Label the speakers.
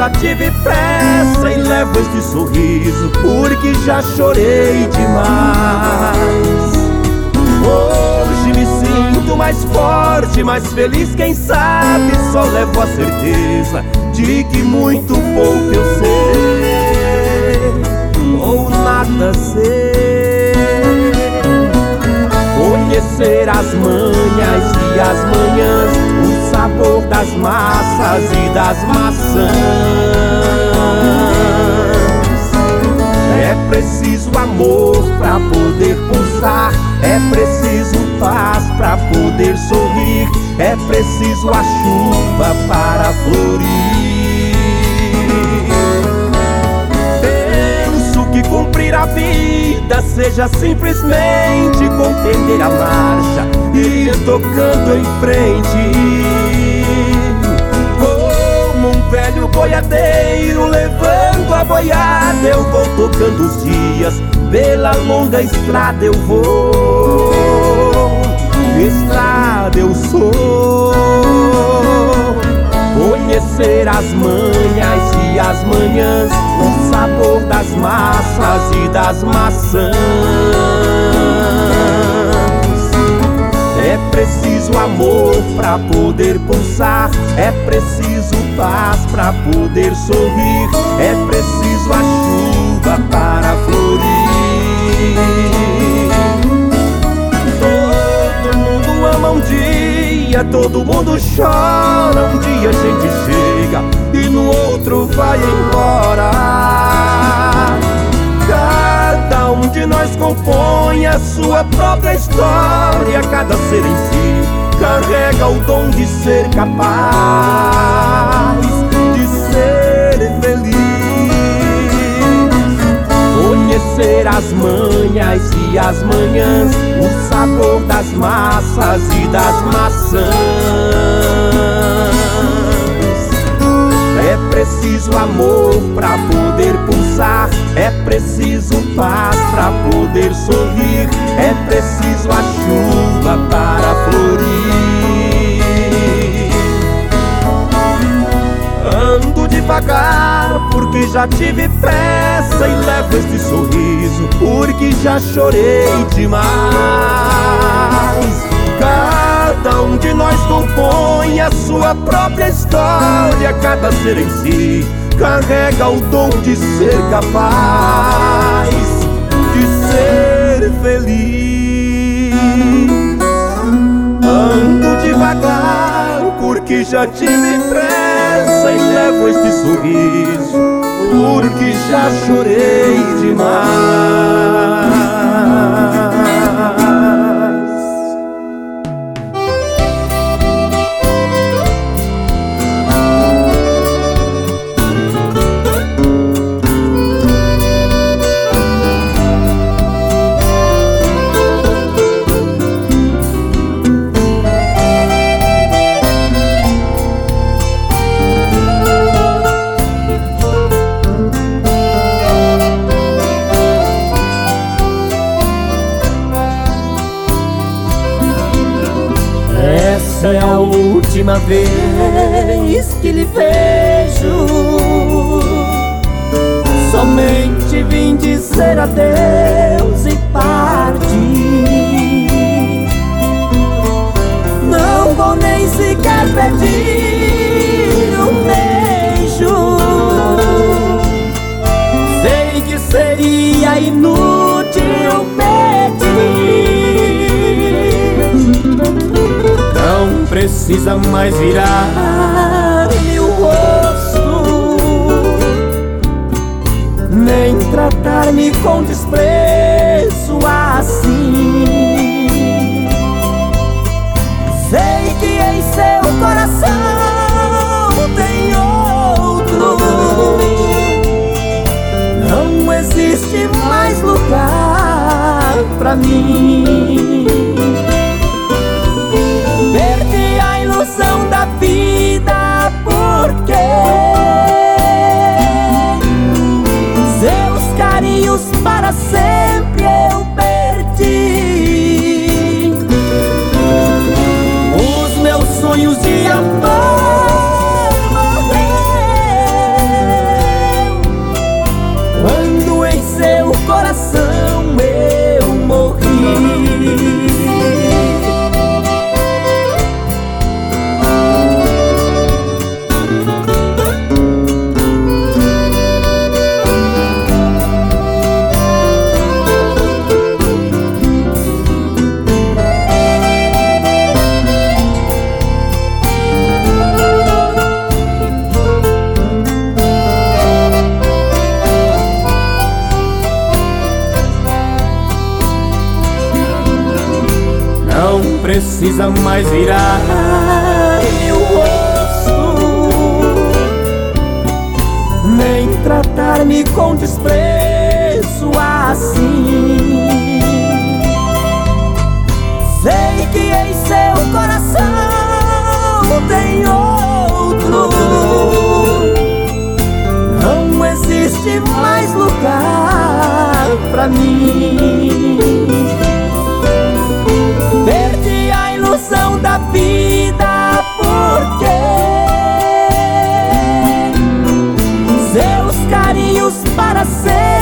Speaker 1: já tive pressa e levo este sorriso porque já chorei demais. Hoje me sinto mais forte, mais feliz, quem sabe só levo a certeza de que muito pouco eu sei ou nada sei. Conhecer as manhas e as manhãs, o sabor das massas e das maçãs. É preciso amor pra poder pulsar, é preciso paz pra poder sorrir, é preciso a chuva para florir. Penso que cumprir a vida seja simplesmente compreender a marcha e ir tocando em frente. Como um velho boiadeiro levando a boiada, eu vou tocando os dias, pela longa estrada eu vou. Estrada eu sou. Conhecer as manhas e as manhãs, o sabor das massas e das maçãs. É preciso amor pra poder pulsar, é preciso paz pra poder sorrir, é preciso a chuva para florir. Todo mundo ama um dia, todo mundo chora, um dia a gente chega e no outro vai embora. Cada um de nós compõe a sua própria história, cada ser em si carrega o dom de ser capaz de ser feliz. Conhecer as manhas e as manhãs, o sabor das massas e das maçãs. É preciso amor pra poder pulsar, é preciso paz pra poder sorrir, é preciso a chuva para florir. Ando devagar porque já tive pressa e levo este sorriso porque já chorei demais. Cada um de nós compõe a sua própria história, cada ser em si carrega o dom de ser capaz de ser feliz. Ando devagar porque já tive pressa e levo este sorriso porque já chorei demais.
Speaker 2: Essa é a última vez que lhe vejo. Somente vim dizer adeus e partir. Não vou nem sequer pedir um beijo. Sei que seria inútil pedir. Não precisa mais virar-me o rosto, nem tratar-me com desprezo assim. Sei que em seu coração tem outro. Não existe mais lugar pra mim. Perdi a ilusão da vida porque seus carinhos para sempre eu perdi. Os meus sonhos de amor morreram. coração eu morri.
Speaker 1: Não precisa mais virar
Speaker 2: meu rosto,
Speaker 1: nem tratar-me com desprezo assim.
Speaker 2: sei que em seu coração tem outro. Não existe mais lugar pra mim. Perdi a ilusão da vida porque seus carinhos para sempre